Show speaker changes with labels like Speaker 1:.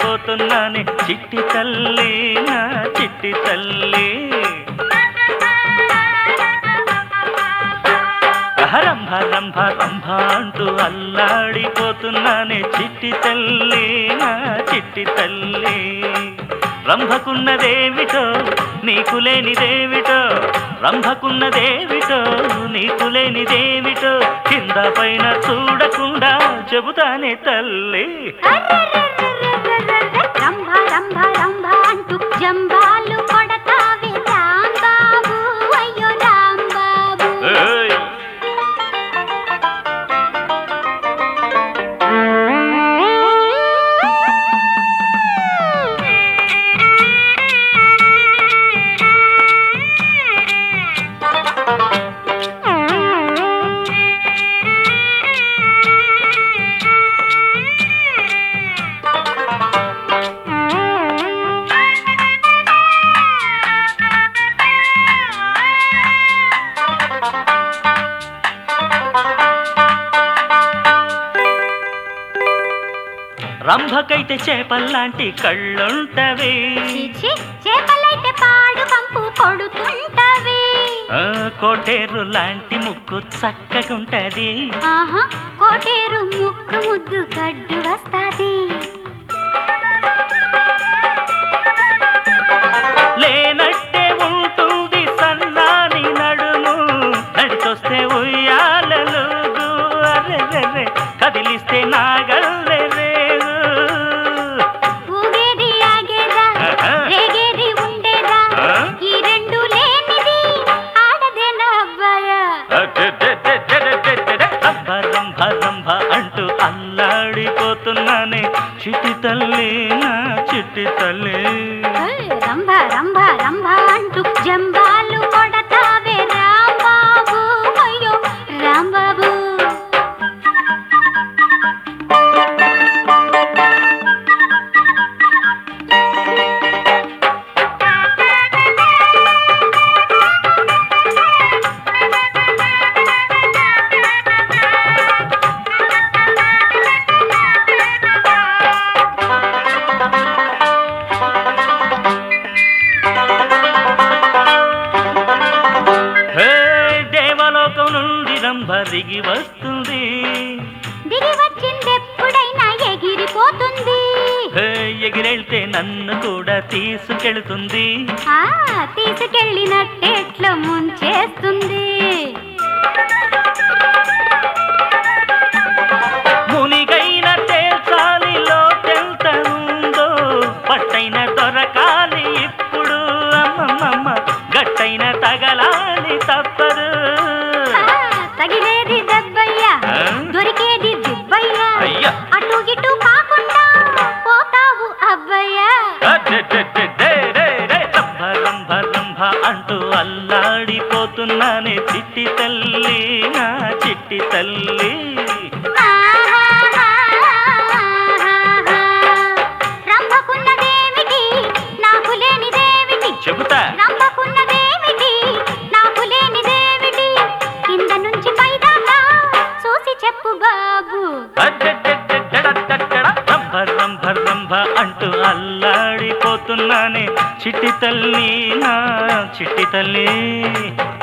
Speaker 1: అల్లాడిపోతున్నానే చిట్టి తల్లి నా చిట్టి తల్లి రంభ రంభ రంభ అంటూ అల్లాడిపోతున్నానే చిట్టి తల్లి నా చిట్టి తల్లి రంభకున్నదేమిటో నీకు లేనిదేమిటో రంభకున్నదేమిటో నీకు లేనిదేమిటో కింద పైన చూడకుండా చెబుతానే తల్లి
Speaker 2: రంభ రంభ రంభ అంటూ జంబాలు కొడతావే రాంబాబు అయ్యో రాంబాబు
Speaker 1: రంభకైతే చేపల్లాంటి కళ్ళుంటవి
Speaker 2: చేపలైతే పాడు పంపు కొడుతుంటవి
Speaker 1: కోటేరు లాంటి ముక్కు చక్కగుంటది
Speaker 2: కోటేరు ముక్కు ముద్దు గడ్డు వస్తాది
Speaker 1: లేనట్టే ఉంటుంది సన్నాని నడుము నడిచొస్తే ఉయ్యాలలుగు అరెరెరె కదిలిస్తే నాగల్లె
Speaker 2: ఊగేది ఆగేదా రేగేది ఉండేదా ఈ రెండు లేనిది ఆడదేనా అబ్బాయా
Speaker 1: రంభ రంభ రంభ అంటూ అల్లాడిపోతున్నానే చిట్టి తల్లి నా చిట్టి తల్లి
Speaker 2: రంభ రంభ రంభ అంటూ జంబాలు కొడతావే రాంబాబు అయ్యో రాంబాబు
Speaker 1: దిగి వస్తుంది
Speaker 2: దిగి వచ్చిందెప్పుడైనా ఎగిరిపోతుంది
Speaker 1: ఎగిరెళ్తే నన్ను కూడా తీసుకెళ్తుంది
Speaker 2: తీసుకెళ్ళినట్టెట్లో ముంచేస్తుంది
Speaker 1: మునిగైన తేల్చాలి లోతెంత ఉందో పట్టైన దొరకాలి ఇప్పుడు అమ్మమ్మ గట్టైన తగలాలి తప్పదు
Speaker 2: తగిలేది దెబ్బయ్యా దొరికేది దిబ్బయ్యా అటు ఇటు కాకుండా పోతావు అబ్బయ్యా
Speaker 1: రంభ రంభ రంభ అంటూ అల్లాడిపోతున్నానే చిట్టి తల్లి నా చిట్టి తల్లి
Speaker 2: రంభకున్నదేమిటి నాకు లేనిదేమిటి
Speaker 1: చెబుతా
Speaker 2: రంభకున్నదేమిటి నాకు లేనిదేమిటి కింద నుంచి పైదాకా చూసి చెప్పు బాబు
Speaker 1: రంభ రంభ రంభ అంటూ అల్లాడిపోతున్నానే చిట్టి తల్లి నా చిట్టి తల్లి